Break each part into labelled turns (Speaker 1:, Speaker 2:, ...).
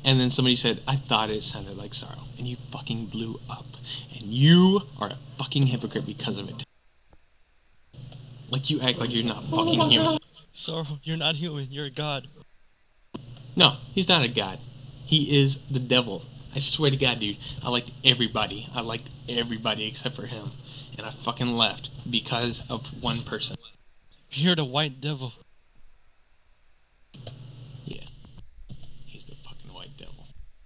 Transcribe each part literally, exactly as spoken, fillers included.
Speaker 1: And then somebody said, I thought it sounded like sorrow. And you fucking blew up. And you are a fucking hypocrite because of it. Like, you act like you're not fucking human.
Speaker 2: Sorrow, you're not human. You're a god.
Speaker 1: No, he's not a god. He is the devil. I swear to God, dude. I liked everybody. I liked everybody except for him. And I fucking left because of one person.
Speaker 2: You're the white devil.
Speaker 1: Yeah. He's the fucking white devil.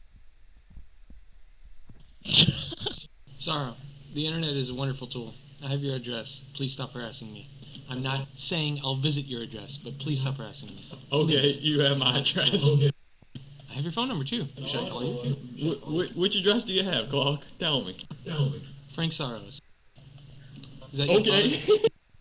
Speaker 1: Sorrow, the internet is a wonderful tool. I have your address. Please stop harassing me. I'm not saying I'll visit your address, but please stop harassing me.
Speaker 3: Okay,
Speaker 1: Please.
Speaker 3: you have my address.
Speaker 1: I have your phone number too. Should I call you?
Speaker 3: Wh- wh- which address do you have, Clark? Tell me.
Speaker 1: Frank Sorrows. Is that your
Speaker 3: Okay.
Speaker 1: phone?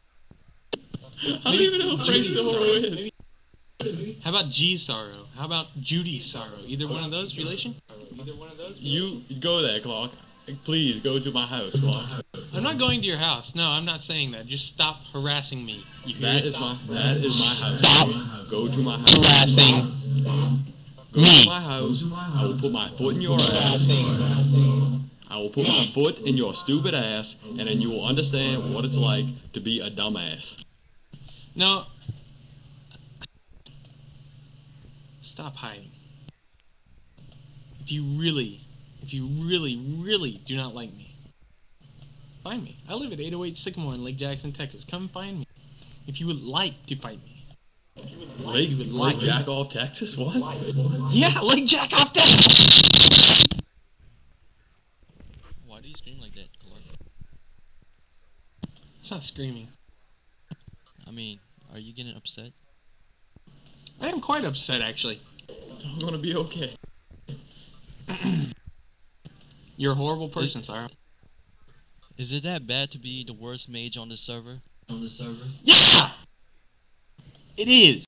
Speaker 3: I don't even know who Frank
Speaker 1: Judy
Speaker 3: Sorrow
Speaker 1: Sorrow.
Speaker 3: is.
Speaker 1: How about G Sorrow? How about Judy Sorrow? Either one of those relation?
Speaker 3: You go there, Clark. Please go to my house, Clark.
Speaker 1: I'm not going to your house. No, I'm not saying that. Just stop harassing me. You hear
Speaker 3: That
Speaker 1: it?
Speaker 3: is my that is my house.
Speaker 1: Stop
Speaker 3: Go to my house.
Speaker 1: harassing
Speaker 3: Go
Speaker 1: me.
Speaker 3: to my house. I will put my foot in your ass. I will put my foot in your stupid ass, and then you will understand what it's like to be a dumbass.
Speaker 1: No. Stop hiding. If you really, if you really, really do not like me, find me. I live at eight oh eight Sycamore in Lake Jackson, Texas. Come find me. If you would like to fight me.
Speaker 3: Lake,
Speaker 1: you would
Speaker 3: Lake
Speaker 1: like.
Speaker 3: Jack off Texas? What?
Speaker 1: Yeah, Lake Jack off Texas!
Speaker 2: Why do you scream like that, Clark?
Speaker 1: It's not screaming.
Speaker 2: I mean, are you getting upset?
Speaker 1: I am quite upset, actually.
Speaker 3: I'm gonna be okay.
Speaker 1: You're a horrible person, Sarah.
Speaker 2: Is it that bad to be the worst mage on the server? On the server?
Speaker 1: Yeah! It is!